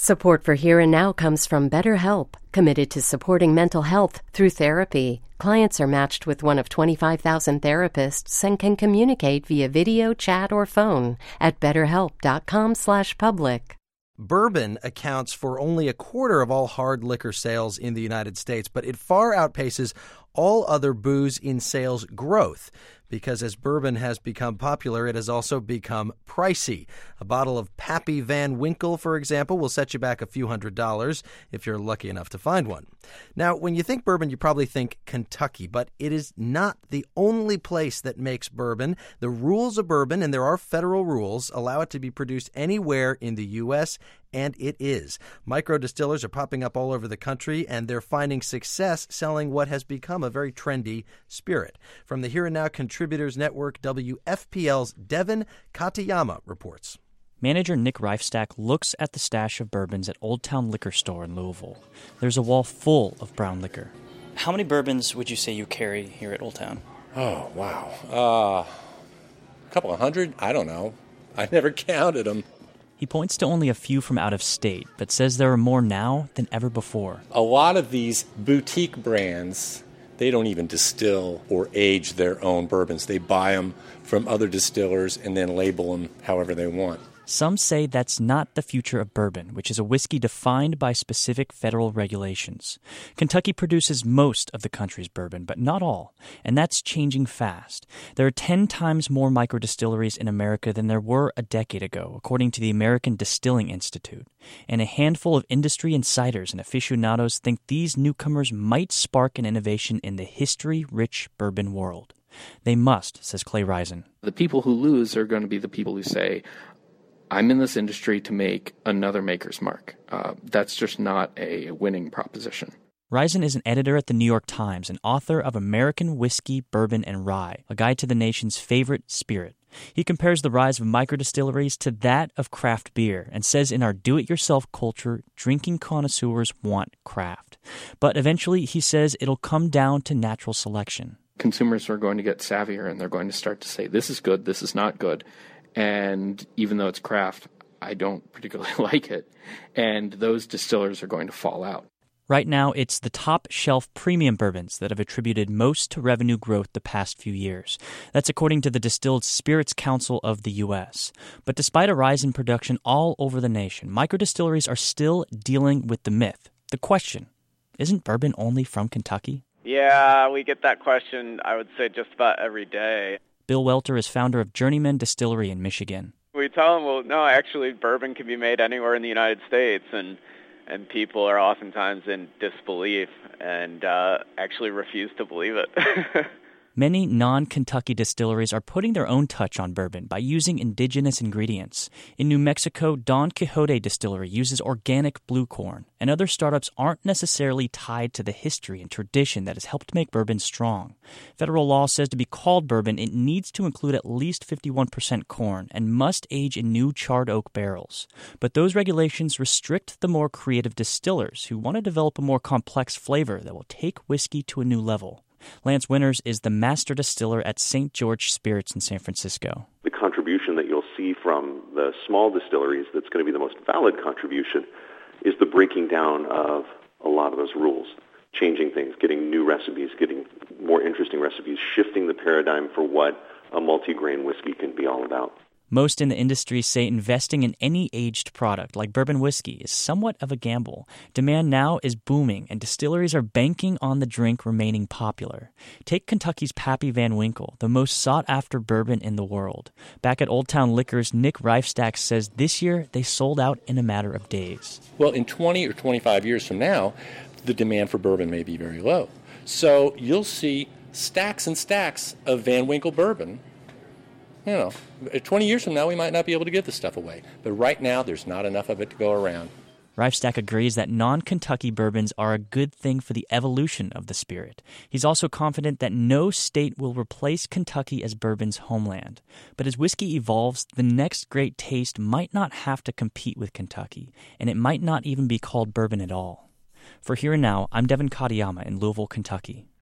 Support for Here and Now comes from BetterHelp, committed to supporting mental health through therapy. Clients are matched with one of 25,000 therapists and can communicate via video, chat, or phone at betterhelp.com/public. Bourbon accounts for only a quarter of all hard liquor sales in the United States, but it far outpaces all other booze in sales growth. Because as bourbon has become popular, it has also become pricey. A bottle of Pappy Van Winkle, for example, will set you back a few $100s if you're lucky enough to find one. Now, when you think bourbon, you probably think Kentucky, but it is not the only place that makes bourbon. The rules of bourbon, and there are federal rules, allow it to be produced anywhere in the U.S., and it is. Micro distillers are popping up all over the country, and they're finding success selling what has become a very trendy spirit. From the Here and Now Contributors Network, WFPL's Devin Katayama reports. Manager Nick Reifstack looks at the stash of bourbons at Old Town Liquor Store in Louisville. There's a wall full of brown liquor. How many bourbons would you say you carry here at Old Town? Oh, wow. A couple of hundred? I don't know. I never counted them. He points to only a few from out of state, but says there are more now than ever before. A lot of these boutique brands, they don't even distill or age their own bourbons. They buy them from other distillers and then label them however they want. Some say that's not the future of bourbon, which is a whiskey defined by specific federal regulations. Kentucky produces most of the country's bourbon, but not all, and that's changing fast. There are 10 times more microdistilleries in America than there were a decade ago, according to the American Distilling Institute. And a handful of industry insiders and aficionados think these newcomers might spark an innovation in the history-rich bourbon world. They must, says Clay Risen. The people who lose are going to be the people who say, I'm in this industry to make another Maker's Mark. That's just not a winning proposition. Risen is an editor at the New York Times and author of American Whiskey, Bourbon, and Rye, a guide to the nation's favorite spirit. He compares the rise of microdistilleries to that of craft beer and says in our do-it-yourself culture, drinking connoisseurs want craft. But eventually, he says, it'll come down to natural selection. Consumers are going to get savvier and they're going to start to say, this is good, this is not good. And even though it's craft, I don't particularly like it. And those distillers are going to fall out. Right now, it's the top-shelf premium bourbons that have attributed most to revenue growth the past few years. That's according to the Distilled Spirits Council of the U.S. But despite a rise in production all over the nation, microdistilleries are still dealing with the myth. The question, isn't bourbon only from Kentucky? Yeah, we get that question, I would say, just about every day. Bill Welter is founder of Journeyman Distillery in Michigan. We tell them, well, no, actually, bourbon can be made anywhere in the United States, and people are oftentimes in disbelief and actually refuse to believe it. Many non-Kentucky distilleries are putting their own touch on bourbon by using indigenous ingredients. In New Mexico, Don Quixote Distillery uses organic blue corn, and other startups aren't necessarily tied to the history and tradition that has helped make bourbon strong. Federal law says to be called bourbon, it needs to include at least 51% corn and must age in new charred oak barrels. But those regulations restrict the more creative distillers who want to develop a more complex flavor that will take whiskey to a new level. Lance Winters is the master distiller at St. George Spirits in San Francisco. The contribution that you'll see from the small distilleries that's going to be the most valid contribution is the breaking down of a lot of those rules, changing things, getting new recipes, getting more interesting recipes, shifting the paradigm for what a multi-grain whiskey can be all about. Most in the industry say investing in any aged product like bourbon whiskey is somewhat of a gamble. Demand now is booming, and distilleries are banking on the drink remaining popular. Take Kentucky's Pappy Van Winkle, the most sought-after bourbon in the world. Back at Old Town Liquors, Nick Reifstack says this year they sold out in a matter of days. Well, in 20 or 25 years from now, the demand for bourbon may be very low. So you'll see stacks and stacks of Van Winkle bourbon. 20 years from now, we might not be able to give this stuff away. But right now, there's not enough of it to go around. Reifstack agrees that non-Kentucky bourbons are a good thing for the evolution of the spirit. He's also confident that no state will replace Kentucky as bourbon's homeland. But as whiskey evolves, the next great taste might not have to compete with Kentucky, and it might not even be called bourbon at all. For Here and Now, I'm Devin Katayama in Louisville, Kentucky.